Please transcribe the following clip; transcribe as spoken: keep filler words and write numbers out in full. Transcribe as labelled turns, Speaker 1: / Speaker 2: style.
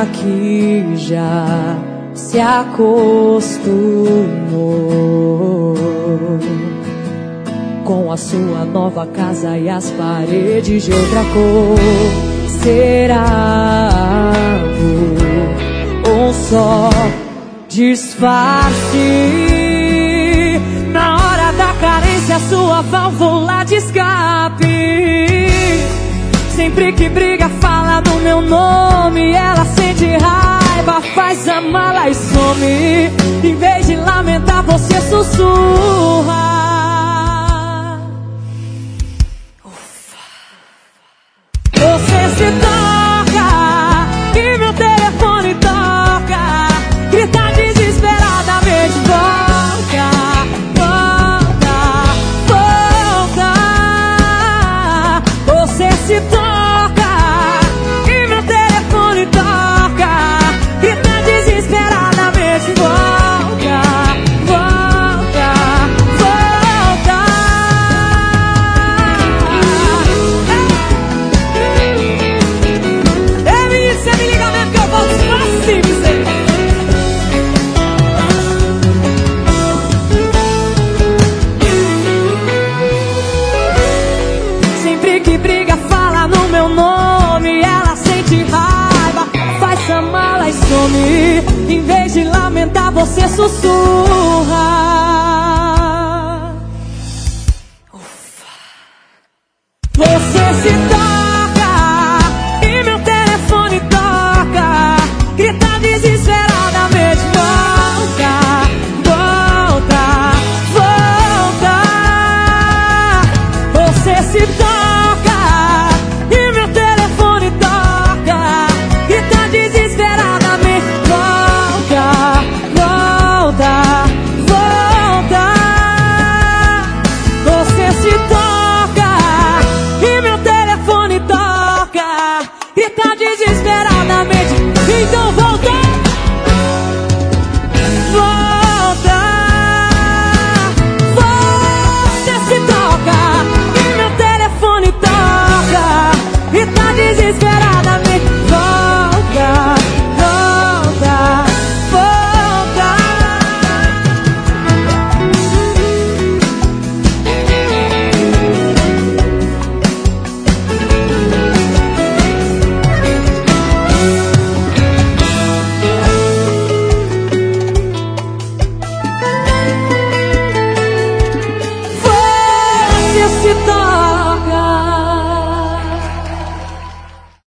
Speaker 1: que já se acostumou com a sua nova casa e as paredes de outra cor. Será um só disfarce? Na hora da carência, sua válvula de escape. Sempre que briga, fala no meu nome. Ela sente raiva, faz a mala e some. Em vez de lamentar, você sussurra. Você se toca e meu telefone toca. Grita desesperadamente, volta, volta, volta. Você se toca e meu telefone toca. Grita desesperadamente, volta, volta, volta. Ei, menino, você me liga mesmo que eu volto pra cima, você. Sempre que briga, fala no meu nome. Ela sente raiva, faz a mala e some. Em vez de lamentar, você sussurra. Você se